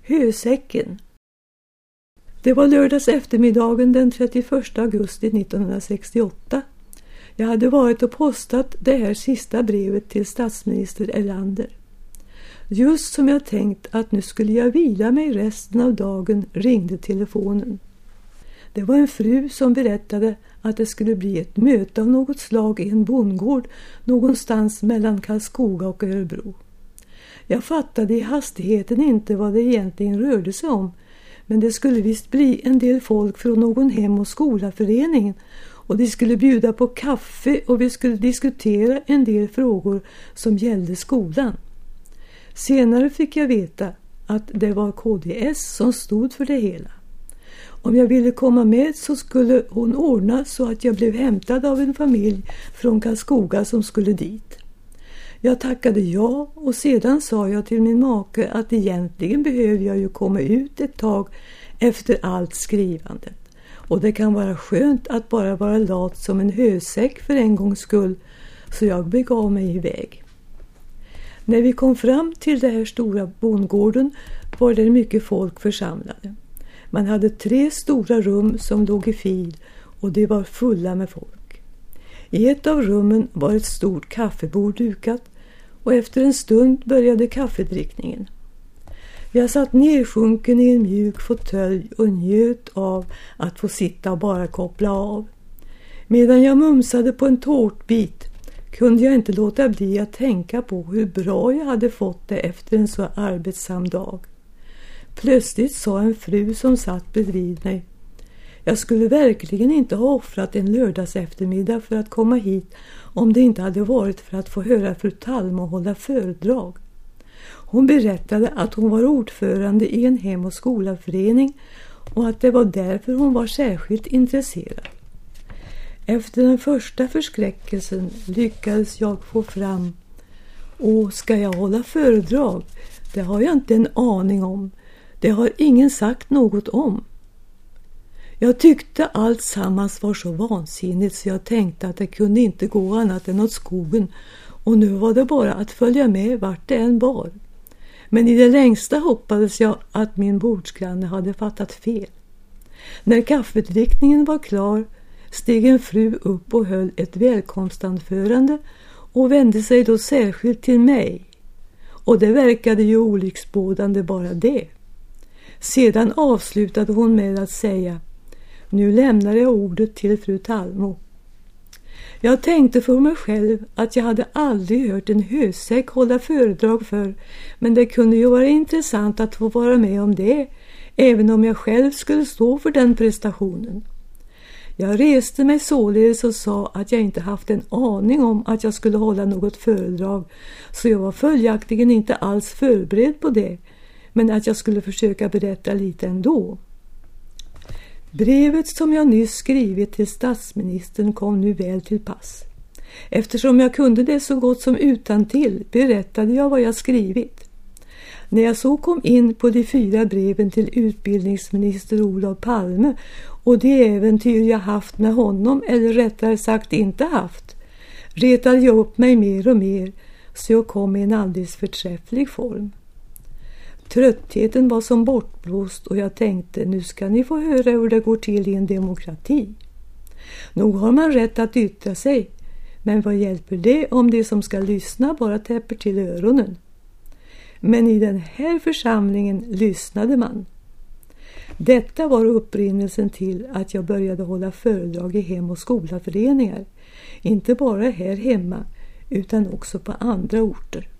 Hösäcken. Det var lördags eftermiddagen den 31 augusti 1968. Jag hade varit och postat det här sista brevet till statsminister Erlander. Just som jag tänkt att nu skulle jag vila mig resten av dagen ringde telefonen. Det var en fru som berättade att det skulle bli ett möte av något slag i en bondgård någonstans mellan Karlskoga och Örebro. Jag fattade i hastigheten inte vad det egentligen rörde sig om, men det skulle visst bli en del folk från någon hem- och skolaförening och de skulle bjuda på kaffe och vi skulle diskutera en del frågor som gällde skolan. Senare fick jag veta att det var KDS som stod för det hela. Om jag ville komma med så skulle hon ordna så att jag blev hämtad av en familj från Karlskoga som skulle dit. Jag tackade ja och sedan sa jag till min make att egentligen behöver jag ju komma ut ett tag efter allt skrivandet. Och det kan vara skönt att bara vara lat som en hösäck för en gångs skull, så jag begav mig iväg. När vi kom fram till den här stora bondgården var det mycket folk församlade. Man hade 3 stora rum som låg i fil och de var fulla med folk. I ett av rummen var ett stort kaffebord dukat och efter en stund började kaffedrickningen. Jag satt nersjunken i en mjuk fåtölj och njöt av att få sitta och bara koppla av. Medan jag mumsade på en tårtbit kunde jag inte låta bli att tänka på hur bra jag hade fått det efter en så arbetsam dag. Plötsligt sa en fru som satt bredvid mig: jag skulle verkligen inte ha offrat en lördags eftermiddag för att komma hit om det inte hade varit för att få höra fru Thalmo hålla föredrag. Hon berättade att hon var ordförande i en hem- och skolaförening och att det var därför hon var särskilt intresserad. Efter den första förskräckelsen lyckades jag få fram: ska jag hålla föredrag? Det har jag inte en aning om. Det har ingen sagt något om. Jag tyckte allt sammans var så vansinnigt så jag tänkte att det kunde inte gå annat än åt skogen och nu var det bara att följa med vart det än bar. Men i det längsta hoppades jag att min bordsgranne hade fattat fel. När kaffedrickningen var klar steg en fru upp och höll ett välkomstanförande och vände sig då särskilt till mig. Och det verkade ju olycksbådande bara det. Sedan avslutade hon med att säga: nu lämnar jag ordet till fru Thalmo. Jag tänkte för mig själv att jag hade aldrig hört en hösäck hålla föredrag för, men det kunde ju vara intressant att få vara med om det, även om jag själv skulle stå för den prestationen. Jag reste mig således och sa att jag inte haft en aning om att jag skulle hålla något föredrag, så jag var följaktligen inte alls förberedd på det, men att jag skulle försöka berätta lite ändå. Brevet som jag nyss skrivit till statsministern kom nu väl till pass. Eftersom jag kunde det så gott som utantill berättade jag vad jag skrivit. När jag så kom in på de 4 breven till utbildningsminister Olof Palme och de äventyr jag haft med honom, eller rättare sagt inte haft, retade jag upp mig mer och mer så jag kom i en alldeles förträfflig form. Tröttheten var som bortblåst och jag tänkte: nu ska ni få höra hur det går till i en demokrati. Nog har man rätt att yttra sig, men vad hjälper det om de som ska lyssna bara täpper till öronen? Men i den här församlingen lyssnade man. Detta var upprinnelsen till att jag började hålla föredrag i hem- och skolaföreningar, inte bara här hemma utan också på andra orter.